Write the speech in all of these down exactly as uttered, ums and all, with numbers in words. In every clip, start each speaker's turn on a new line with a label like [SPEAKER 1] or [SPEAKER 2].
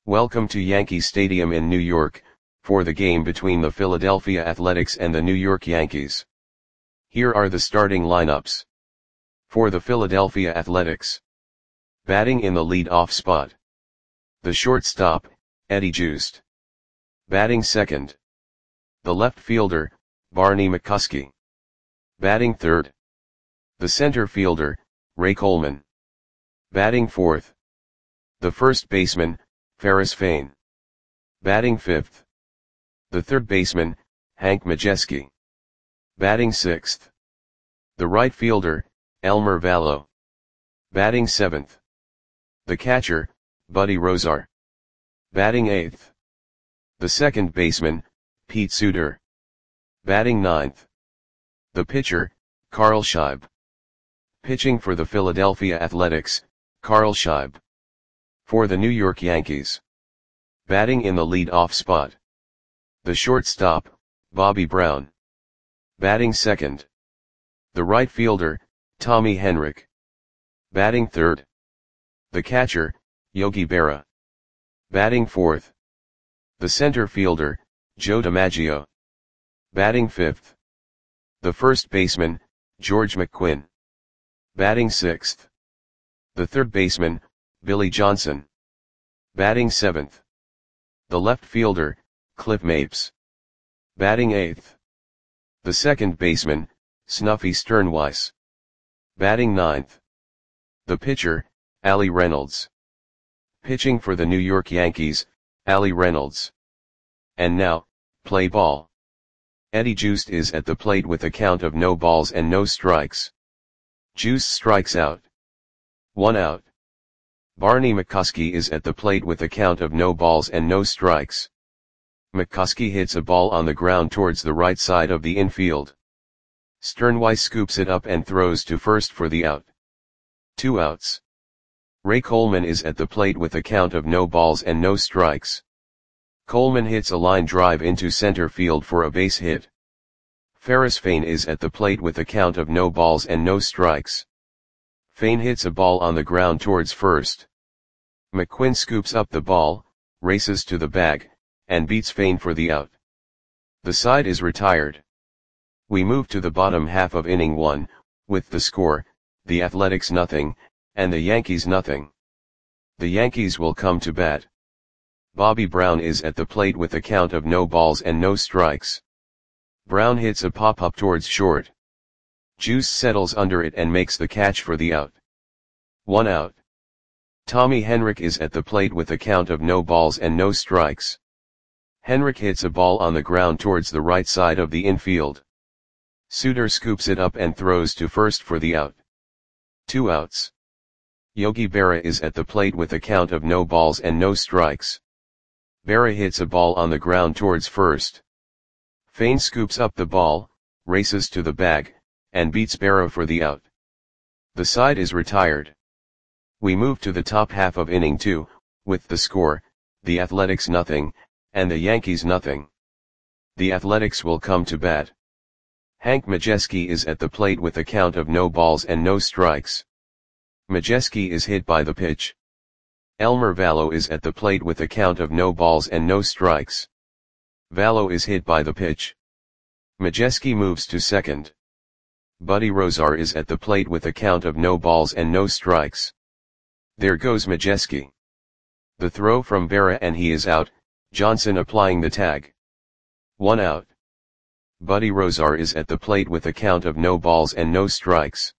[SPEAKER 1] Welcome to Yankee Stadium in New York, for the game between the Philadelphia Athletics and the New York Yankees. Here are the starting lineups. For the Philadelphia Athletics. Batting in the lead-off spot. The shortstop, Eddie Joost. Batting second. The left fielder, Barney McCuskey. Batting third. The center fielder, Ray Coleman. Batting fourth. The first baseman, Ferris Fain. Batting fifth. The third baseman, Hank Majeski. Batting sixth. The right fielder, Elmer Valo. Batting seventh. The catcher, Buddy Rozar. Batting eighth. The second baseman, Pete Suter. Batting ninth. The pitcher, Carl Scheib. Pitching for the Philadelphia Athletics, Carl Scheib. For the New York Yankees. Batting in the lead-off spot. The shortstop, Bobby Brown. Batting second. The right fielder, Tommy Henrich. Batting third. The catcher, Yogi Berra. Batting fourth. The center fielder, Joe DiMaggio. Batting fifth. The first baseman, George McQuinn. Batting sixth. The third baseman, Billy Johnson. Batting seventh. The left fielder, Cliff Mapes. Batting eighth. The second baseman, Snuffy Sternweiss. Batting ninth. The pitcher, Allie Reynolds. Pitching for the New York Yankees, Allie Reynolds. And now, play ball. Eddie Joost is at the plate with a count of no balls and no strikes. Joost strikes out. One out. Barney McCuskey is at the plate with a count of no balls and no strikes. McCuskey hits a ball on the ground towards the right side of the infield. Sternweiss scoops it up and throws to first for the out. Two outs. Ray Coleman is at the plate with a count of no balls and no strikes. Coleman hits a line drive into center field for a base hit. Ferris Fain is at the plate with a count of no balls and no strikes. Fain hits a ball on the ground towards first. McQuinn scoops up the ball, races to the bag, and beats Fain for the out. The side is retired. We move to the bottom half of inning one, with the score, the Athletics nothing, and the Yankees nothing. The Yankees will come to bat. Bobby Brown is at the plate with a count of no balls and no strikes. Brown hits a pop-up towards short. Joost settles under it and makes the catch for the out. One out. Tommy Henrich is at the plate with a count of no balls and no strikes. Henrich hits a ball on the ground towards the right side of the infield. Suter scoops it up and throws to first for the out. Two outs. Yogi Berra is at the plate with a count of no balls and no strikes. Berra hits a ball on the ground towards first. Fain scoops up the ball, races to the bag, and beats Berra for the out. The side is retired. We move to the top half of inning two, with the score, the Athletics nothing, and the Yankees nothing. The Athletics will come to bat. Hank Majeski is at the plate with a count of no balls and no strikes. Majeski is hit by the pitch. Elmer Valo is at the plate with a count of no balls and no strikes. Valo is hit by the pitch. Majeski moves to second. Buddy Rozar is at the plate with a count of no balls and no strikes. There goes Majeski. The throw from Berra and he is out, Johnson applying the tag. One out. Buddy Rozar is at the plate with a count of no balls and no strikes.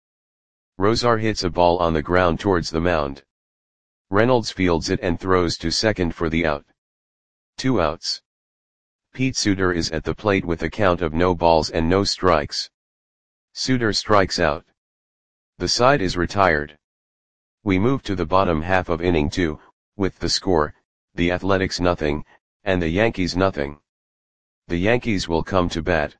[SPEAKER 1] Rozar hits a ball on the ground towards the mound. Reynolds fields it and throws to second for the out. Two outs. Pete Suter is at the plate with a count of no balls and no strikes. Suter strikes out. The side is retired. We move to the bottom half of inning two, with the score, the Athletics nothing, and the Yankees nothing. The Yankees will come to bat.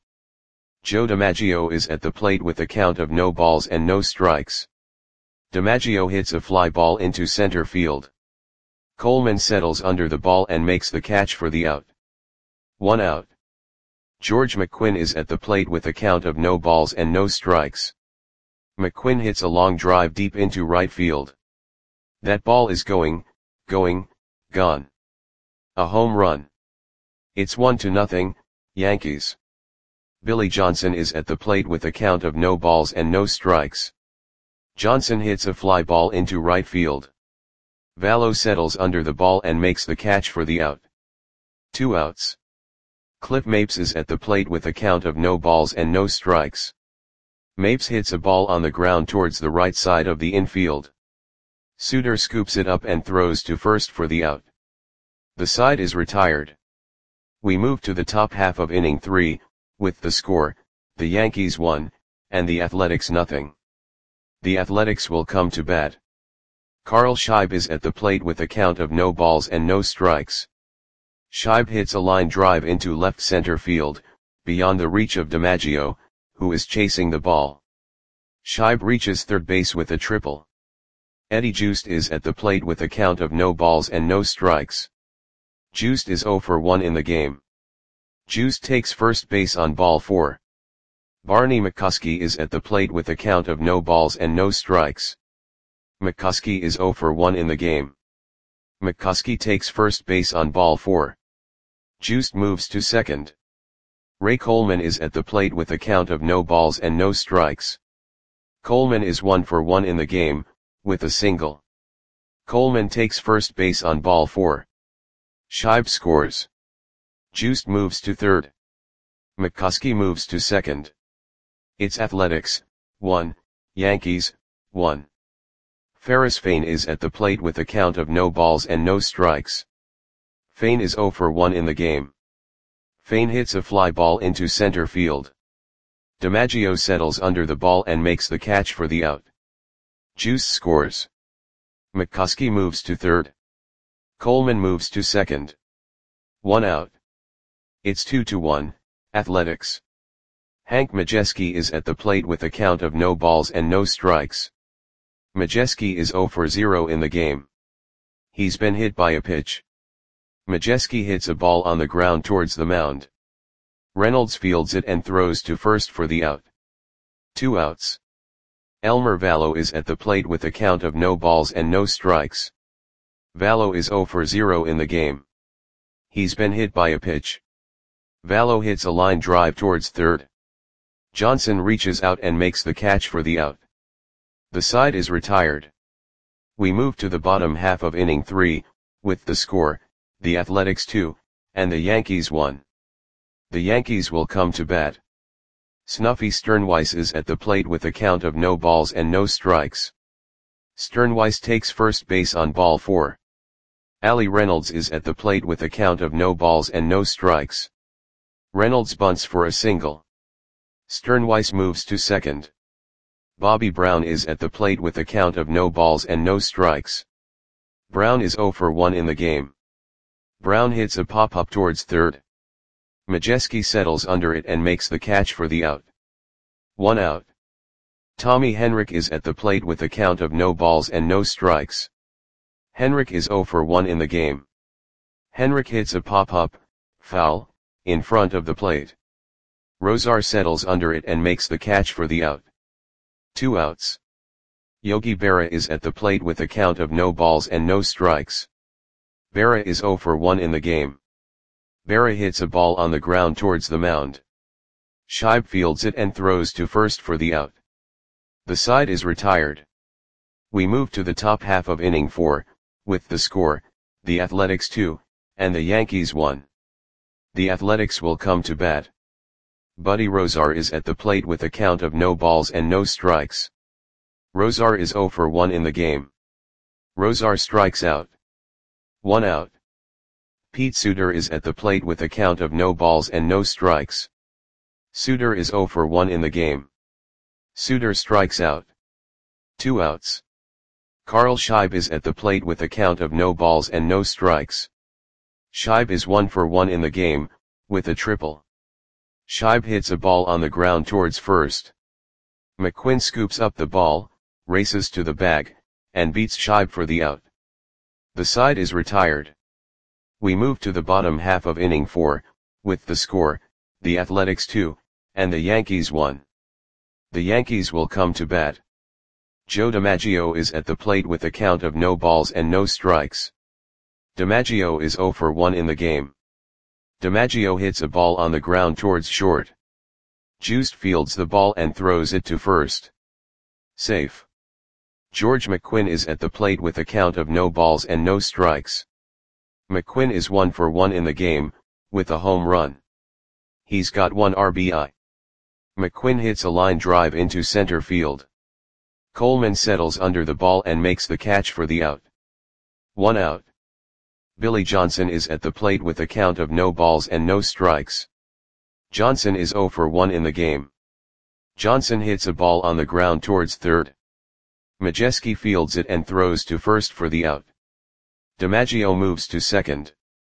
[SPEAKER 1] Joe DiMaggio is at the plate with a count of no balls and no strikes. DiMaggio hits a fly ball into center field. Coleman settles under the ball and makes the catch for the out. One out. George McQuinn is at the plate with a count of no balls and no strikes. McQuinn hits a long drive deep into right field. That ball is going, going, gone. A home run. It's one to nothing, Yankees. Billy Johnson is at the plate with a count of no balls and no strikes. Johnson hits a fly ball into right field. Vallo settles under the ball and makes the catch for the out. Two outs. Cliff Mapes is at the plate with a count of no balls and no strikes. Mapes hits a ball on the ground towards the right side of the infield. Suter scoops it up and throws to first for the out. The side is retired. We move to the top half of inning three, with the score, the Yankees one, and the Athletics nothing. The Athletics will come to bat. Carl Scheib is at the plate with a count of no balls and no strikes. Scheib hits a line drive into left center field, beyond the reach of DiMaggio, who is chasing the ball. Scheib reaches third base with a triple. Eddie Joost is at the plate with a count of no balls and no strikes. Joost is zero for one in the game. Joost takes first base on ball four. Barney McCuskey is at the plate with a count of no balls and no strikes. McCuskey is zero for one in the game. McCuskey takes first base on ball four. Joost moves to second. Ray Coleman is at the plate with a count of no balls and no strikes. Coleman is one for one in the game, with a single. Coleman takes first base on ball four. Scheib scores. Joost moves to third. McCuskey moves to second. It's Athletics, one, Yankees, one. Ferris Fain is at the plate with a count of no balls and no strikes. Fain is zero for one in the game. Fain hits a fly ball into center field. DiMaggio settles under the ball and makes the catch for the out. Joost scores. McCuskey moves to third. Coleman moves to second. One out. It's two to one, Athletics. Hank Majeski is at the plate with a count of no balls and no strikes. Majeski is zero for zero in the game. He's been hit by a pitch. Majeski hits a ball on the ground towards the mound. Reynolds fields it and throws to first for the out. Two outs. Elmer Vallo is at the plate with a count of no balls and no strikes. Vallo is zero for zero in the game. He's been hit by a pitch. Vallo hits a line drive towards third. Johnson reaches out and makes the catch for the out. The side is retired. We move to the bottom half of inning three, with the score, the Athletics two, and the Yankees one. The Yankees will come to bat. Snuffy Sternweiss is at the plate with a count of no balls and no strikes. Sternweiss takes first base on ball four. Ali Reynolds is at the plate with a count of no balls and no strikes. Reynolds bunts for a single. Sternweiss moves to second. Bobby Brown is at the plate with a count of no balls and no strikes. Brown is zero for one in the game. Brown hits a pop-up towards third. Majeski settles under it and makes the catch for the out. One out. Tommy Henrich is at the plate with a count of no balls and no strikes. Henrich is zero for one in the game. Henrich hits a pop-up, foul, in front of the plate. Rosar settles under it and makes the catch for the out. Two outs. Yogi Berra is at the plate with a count of no balls and no strikes. Berra is zero for one in the game. Berra hits a ball on the ground towards the mound. Scheib fields it and throws to first for the out. The side is retired. We move to the top half of inning four, with the score, the Athletics two, and the Yankees one. The Athletics will come to bat. Buddy Rosar is at the plate with a count of no balls and no strikes. Rosar is zero for one in the game. Rosar strikes out. One out. Pete Suter is at the plate with a count of no balls and no strikes. Suter is zero for one in the game. Suter strikes out. Two outs. Carl Scheib is at the plate with a count of no balls and no strikes. Scheib is one for one in the game, with a triple. Scheib hits a ball on the ground towards first. McQuinn scoops up the ball, races to the bag, and beats Scheib for the out. The side is retired. We move to the bottom half of inning four, with the score, the Athletics two, and the Yankees one. The Yankees will come to bat. Joe DiMaggio is at the plate with a count of no balls and no strikes. DiMaggio is zero for one in the game. DiMaggio hits a ball on the ground towards short. Juste fields the ball and throws it to first. Safe. George McQuinn is at the plate with a count of no balls and no strikes. McQuinn is one for one in the game, with a home run. He's got one R B I. McQuinn hits a line drive into center field. Coleman settles under the ball and makes the catch for the out. One out. Billy Johnson is at the plate with a count of no balls and no strikes. Johnson is zero for one in the game. Johnson hits a ball on the ground towards third. Majewski fields it and throws to first for the out. DiMaggio moves to second.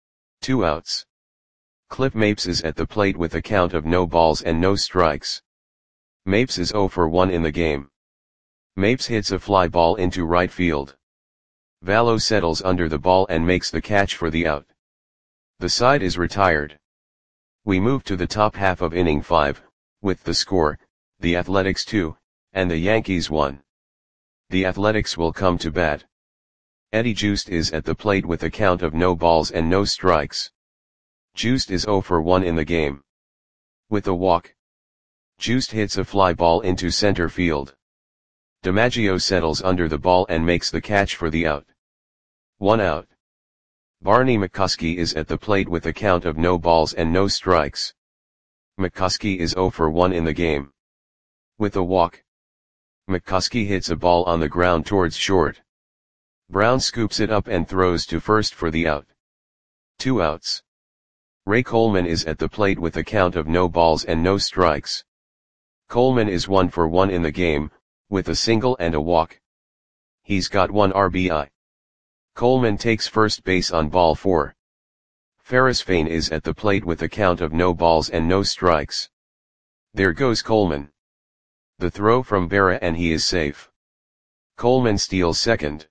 [SPEAKER 1] Two outs. Cliff Mapes is at the plate with a count of no balls and no strikes. Mapes is zero for one in the game. Mapes hits a fly ball into right field. Vallo settles under the ball and makes the catch for the out. The side is retired. We move to the top half of inning five, with the score, the Athletics two, and the Yankees one. The Athletics will come to bat. Eddie Juste is at the plate with a count of no balls and no strikes. Juste is zero for one in the game. With a walk. Juste hits a fly ball into center field. DiMaggio settles under the ball and makes the catch for the out. One out. Barney McCuskey is at the plate with a count of no balls and no strikes. McCuskey is zero for one in the game. With a walk. McCuskey hits a ball on the ground towards short. Brown scoops it up and throws to first for the out. Two outs. Ray Coleman is at the plate with a count of no balls and no strikes. Coleman is one for one in the game, with a single and a walk. He's got one R B I. Coleman takes first base on ball four. Ferris Fain is at the plate with a count of no balls and no strikes. There goes Coleman. The throw from Berra and he is safe. Coleman steals second.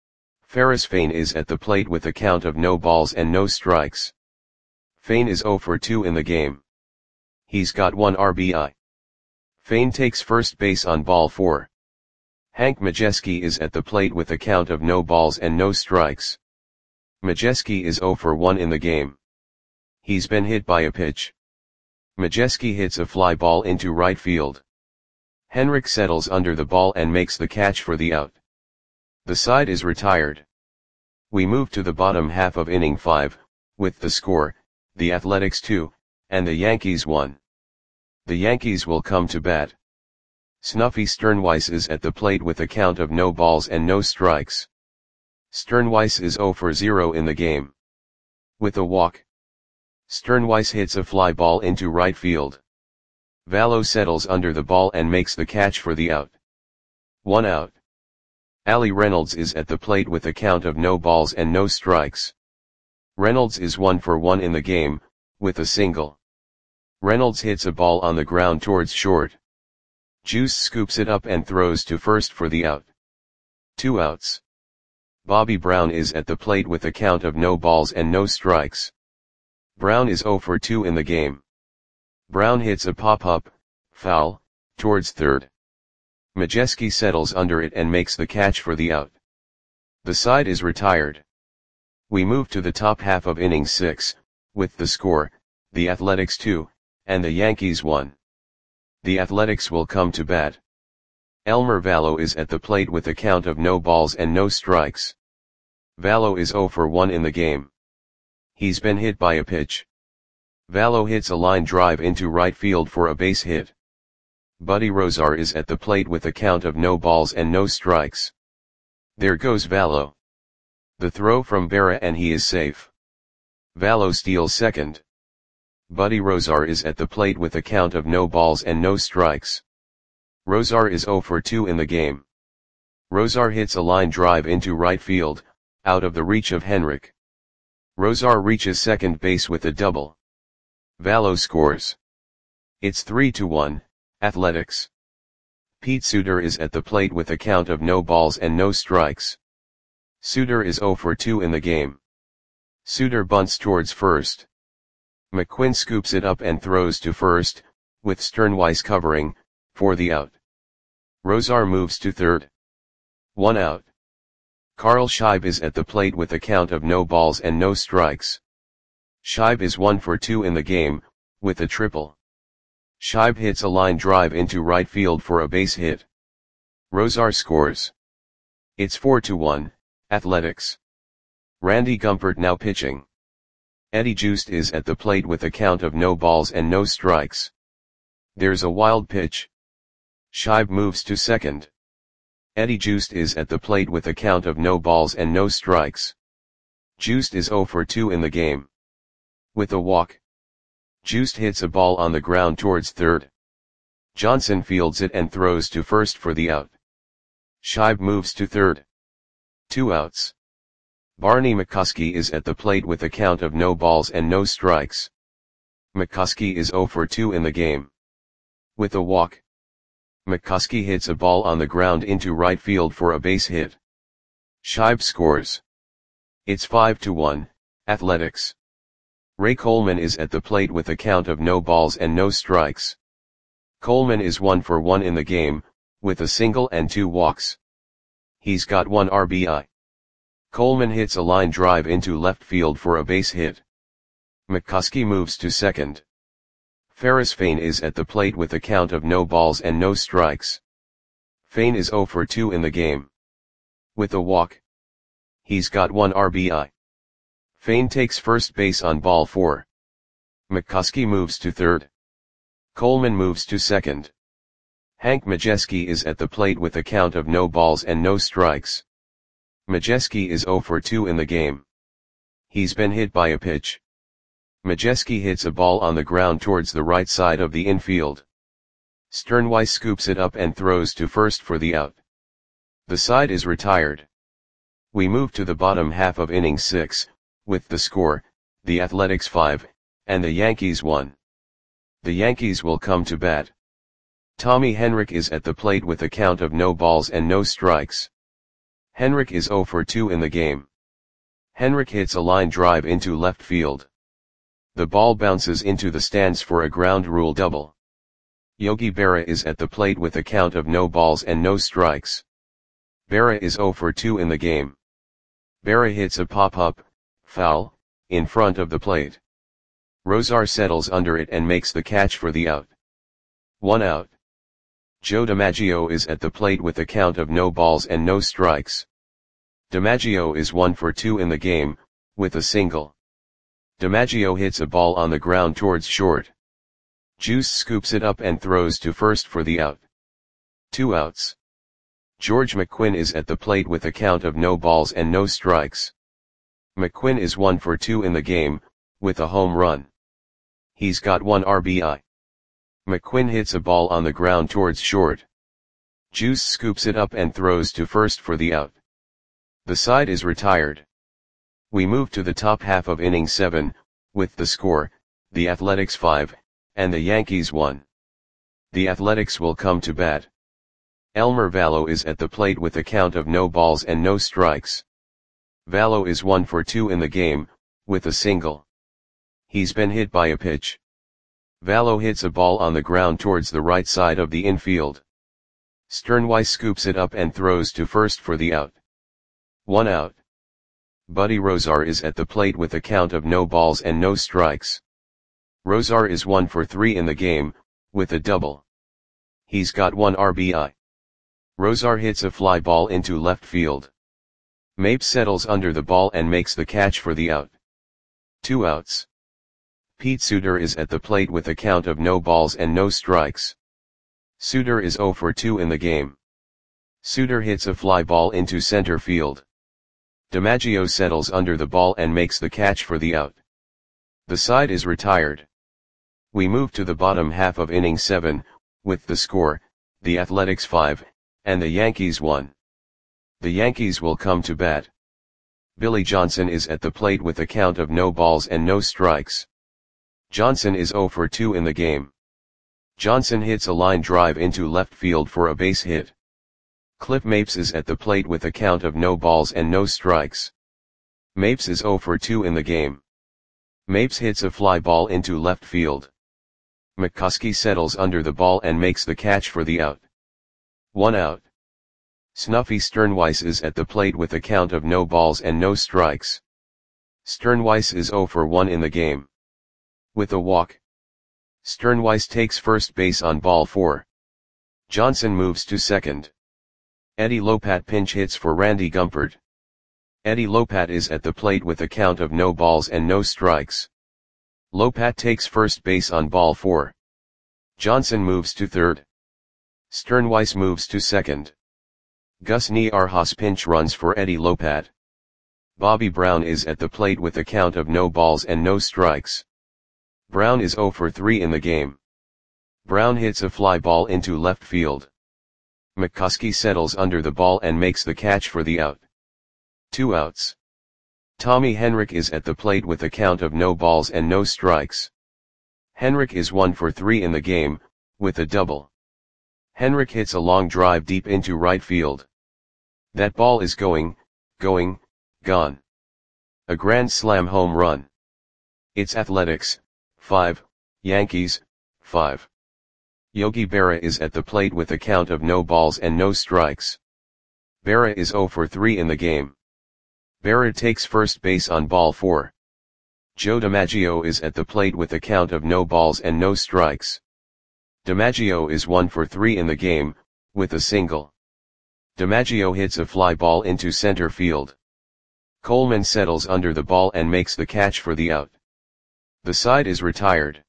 [SPEAKER 1] Ferris Fain is at the plate with a count of no balls and no strikes. Fain is zero for two in the game. He's got one R B I. Fain takes first base on ball four. Hank Majewski is at the plate with a count of no balls and no strikes. Majewski is zero for one in the game. He's been hit by a pitch. Majewski hits a fly ball into right field. Henrik settles under the ball and makes the catch for the out. The side is retired. We move to the bottom half of inning five, with the score, the Athletics two, and the Yankees one. The Yankees will come to bat. Snuffy Sternweiss is at the plate with a count of no balls and no strikes. Sternweiss is zero for zero in the game. With a walk. Sternweiss hits a fly ball into right field. Vallo settles under the ball and makes the catch for the out. One out. Ali Reynolds is at the plate with a count of no balls and no strikes. Reynolds is one for one in the game, with a single. Reynolds hits a ball on the ground towards short. Juste scoops it up and throws to first for the out. Two outs. Bobby Brown is at the plate with a count of no balls and no strikes. Brown is zero for two in the game. Brown hits a pop-up, foul, towards third. Majewski settles under it and makes the catch for the out. The side is retired. We move to the top half of inning six, with the score, the Athletics two, and the Yankees one. The Athletics will come to bat. Elmer Vallo is at the plate with a count of no balls and no strikes. Vallo is zero for one in the game. He's been hit by a pitch. Vallo hits a line drive into right field for a base hit. Buddy Rozar is at the plate with a count of no balls and no strikes. There goes Vallo. The throw from Berra and he is safe. Vallo steals second. Buddy Rozar is at the plate with a count of no balls and no strikes. Rozar is zero for two in the game. Rozar hits a line drive into right field, out of the reach of Henrik. Rozar reaches second base with a double. Vallo scores. It's three to one, Athletics. Pete Suter is at the plate with a count of no balls and no strikes. Suter is zero for two in the game. Suter bunts towards first. McQuinn scoops it up and throws to first, with Sternweiss covering, for the out. Rozar moves to third. One out. Carl Scheib is at the plate with a count of no balls and no strikes. Scheib is one for two in the game, with a triple. Scheib hits a line drive into right field for a base hit. Rosar scores. It's four to one, Athletics. Randy Gumpert now pitching. Eddie Joost is at the plate with a count of no balls and no strikes. There's a wild pitch. Scheib moves to second. Eddie Joost is at the plate with a count of no balls and no strikes. Joost is zero for two in the game. With a walk. Joost hits a ball on the ground towards third. Johnson fields it and throws to first for the out. Scheib moves to third. Two outs. Barney McCuskey is at the plate with a count of no balls and no strikes. McCuskey is zero for two in the game. With a walk. McCuskey hits a ball on the ground into right field for a base hit. Scheib scores. It's five to one, Athletics. Ray Coleman is at the plate with a count of no balls and no strikes. Coleman is one for one in the game, with a single and two walks. He's got one R B I. Coleman hits a line drive into left field for a base hit. McCuskey moves to second. Ferris Fain is at the plate with a count of no balls and no strikes. Fain is zero for two in the game. With a walk. He's got one R B I. Fain takes first base on ball four. McCuskey moves to third. Coleman moves to second. Hank Majeski is at the plate with a count of no balls and no strikes. Majeski is zero for two in the game. He's been hit by a pitch. Majeski hits a ball on the ground towards the right side of the infield. Sternweiss scoops it up and throws to first for the out. The side is retired. We move to the bottom half of inning six, with the score, the Athletics five, and the Yankees one. The Yankees will come to bat. Tommy Henrich is at the plate with a count of no balls and no strikes. Henrich is zero for two in the game. Henrich hits a line drive into left field. The ball bounces into the stands for a ground rule double. Yogi Berra is at the plate with a count of no balls and no strikes. Berra is zero for two in the game. Berra hits a pop-up, foul, in front of the plate. Rosar settles under it and makes the catch for the out. One out. Joe DiMaggio is at the plate with a count of no balls and no strikes. DiMaggio is one for two in the game, with a single. DiMaggio hits a ball on the ground towards short. Juice scoops it up and throws to first for the out. Two outs. George McQuinn is at the plate with a count of no balls and no strikes. McQuinn is one for two in the game, with a home run. He's got one R B I. McQuinn hits a ball on the ground towards short. Juice scoops it up and throws to first for the out. The side is retired. We move to the top half of inning seven, with the score, the Athletics five, and the Yankees one. The Athletics will come to bat. Elmer Vallo is at the plate with a count of no balls and no strikes. Vallo is one for two in the game, with a single. He's been hit by a pitch. Vallo hits a ball on the ground towards the right side of the infield. Sternweiss scoops it up and throws to first for the out. One out. Buddy Rosar is at the plate with a count of no balls and no strikes. Rosar is one for three in the game, with a double. He's got one R B I. Rosar hits a fly ball into left field. Mapes settles under the ball and makes the catch for the out. Two outs. Pete Suter is at the plate with a count of no balls and no strikes. Suter is zero for two in the game. Suter hits a fly ball into center field. DiMaggio settles under the ball and makes the catch for the out. The side is retired. We move to the bottom half of inning seven, with the score, the Athletics five, and the Yankees one. The Yankees will come to bat. Billy Johnson is at the plate with a count of no balls and no strikes. Johnson is zero for two in the game. Johnson hits a line drive into left field for a base hit. Cliff Mapes is at the plate with a count of no balls and no strikes. Mapes is zero for two in the game. Mapes hits a fly ball into left field. McCuskey settles under the ball and makes the catch for the out. One out. Snuffy Sternweiss is at the plate with a count of no balls and no strikes. Sternweiss is zero for one in the game. With a walk, Sternweiss takes first base on ball four. Johnson moves to second. Eddie Lopat pinch hits for Randy Gumpert. Eddie Lopat is at the plate with a count of no balls and no strikes. Lopat takes first base on ball four. Johnson moves to third. Sternweiss moves to second. Gus Niarhas pinch runs for Eddie Lopat. Bobby Brown is at the plate with a count of no balls and no strikes. Brown is zero for three in the game. Brown hits a fly ball into left field. McCuskey settles under the ball and makes the catch for the out. Two outs. Tommy Henrich is at the plate with a count of no balls and no strikes. Henrich is one for three in the game, with a double. Henrich hits a long drive deep into right field. That ball is going, going, gone. A grand slam home run. It's Athletics, five, Yankees, five. Yogi Berra is at the plate with a count of no balls and no strikes. Berra is zero for three in the game. Berra takes first base on ball four. Joe DiMaggio is at the plate with a count of no balls and no strikes. DiMaggio is one for three in the game, with a single. DiMaggio hits a fly ball into center field. Coleman settles under the ball and makes the catch for the out. The side is retired.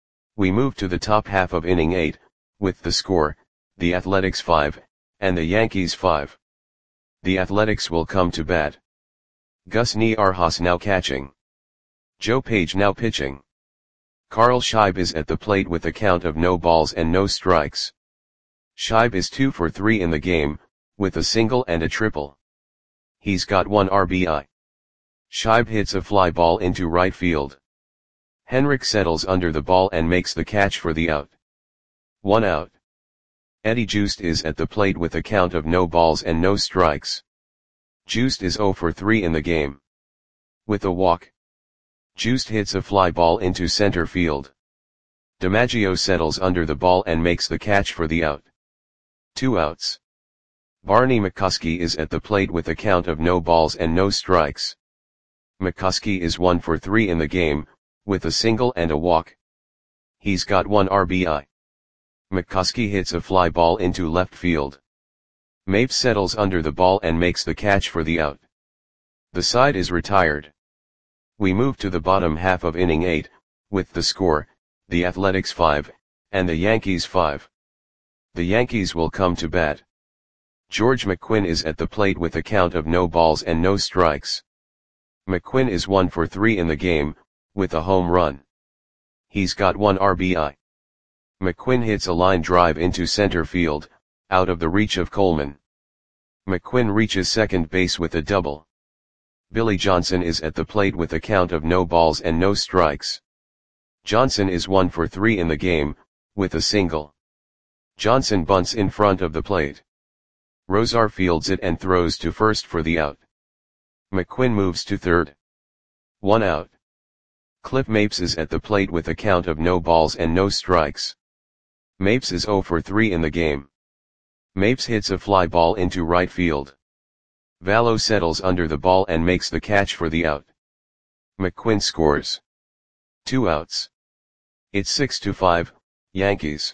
[SPEAKER 1] We move to the top half of inning eight, with the score, the Athletics five, and the Yankees five. The Athletics will come to bat. Gus Niarhas now catching. Joe Page now pitching. Carl Scheib is at the plate with a count of no balls and no strikes. Scheib is two for three in the game, with a single and a triple. He's got one R B I. Scheib hits a fly ball into right field. Henrich settles under the ball and makes the catch for the out. One out. Eddie Joost is at the plate with a count of no balls and no strikes. Joost is zero for three in the game. With a walk, Joost hits a fly ball into center field. DiMaggio settles under the ball and makes the catch for the out. Two outs. Barney McCuskey is at the plate with a count of no balls and no strikes. McCuskey is one for three in the game, with a single and a walk. He's got one R B I. McCuskey hits a fly ball into left field. Mapes settles under the ball and makes the catch for the out. The side is retired. We move to the bottom half of inning eight, with the score, the Athletics five, and the Yankees five. The Yankees will come to bat. George McQuinn is at the plate with a count of no balls and no strikes. McQuinn is one for three in the game, with a home run. He's got one R B I. McQuinn hits a line drive into center field, out of the reach of Coleman. McQuinn reaches second base with a double. Billy Johnson is at the plate with a count of no balls and no strikes. Johnson is one for three in the game, with a single. Johnson bunts in front of the plate. Rosar fields it and throws to first for the out. McQuinn moves to third. One out. Cliff Mapes is at the plate with a count of no balls and no strikes. Mapes is zero for three in the game. Mapes hits a fly ball into right field. Vallo settles under the ball and makes the catch for the out. McQuinn scores. Two outs. It's six to five, Yankees.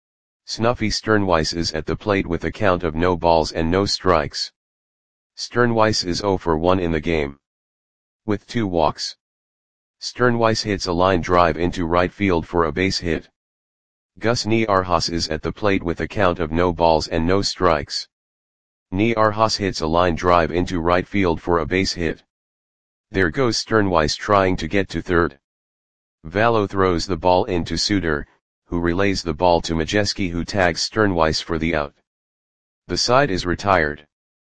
[SPEAKER 1] Snuffy Sternweiss is at the plate with a count of no balls and no strikes. Sternweiss is zero for one in the game. With two walks. Sternweiss hits a line drive into right field for a base hit. Gus Niarhas is at the plate with a count of no balls and no strikes. Niarhas hits a line drive into right field for a base hit. There goes Sternweiss trying to get to third. Vallo throws the ball into Suter, who relays the ball to Majeski, who tags Sternweiss for the out. The side is retired.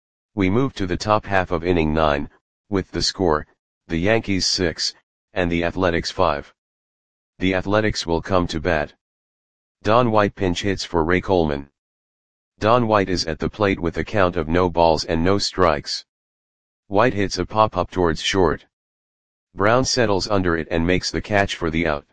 [SPEAKER 1] We move to the top half of inning nine, with the score, the Yankees six, and the Athletics five. The Athletics will come to bat. Don White pinch hits for Ray Coleman. Don White is at the plate with a count of no balls and no strikes. White hits a pop-up towards short. Brown settles under it and makes the catch for the out.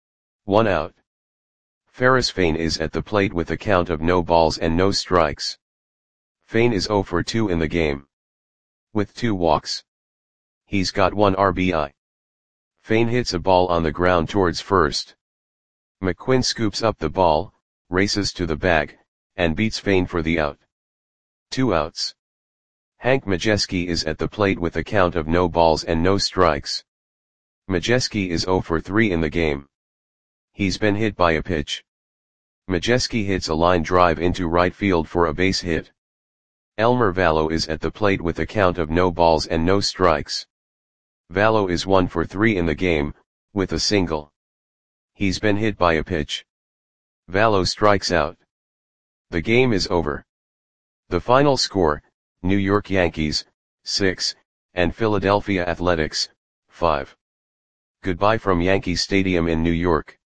[SPEAKER 1] One out. Ferris Fain is at the plate with a count of no balls and no strikes. Fane is zero for two in the game. With two walks. He's got one R B I. Fane hits a ball on the ground towards first. McQuinn scoops up the ball, races to the bag, and beats Fane for the out. Two outs. Hank Majeski is at the plate with a count of no balls and no strikes. Majeski is zero for three in the game. He's been hit by a pitch. Majeski hits a line drive into right field for a base hit. Elmer Vallo is at the plate with a count of no balls and no strikes. Vallo is one for three in the game, with a single. He's been hit by a pitch. Vallo strikes out. The game is over. The final score, New York Yankees, six, and Philadelphia Athletics, five. Goodbye from Yankee Stadium in New York.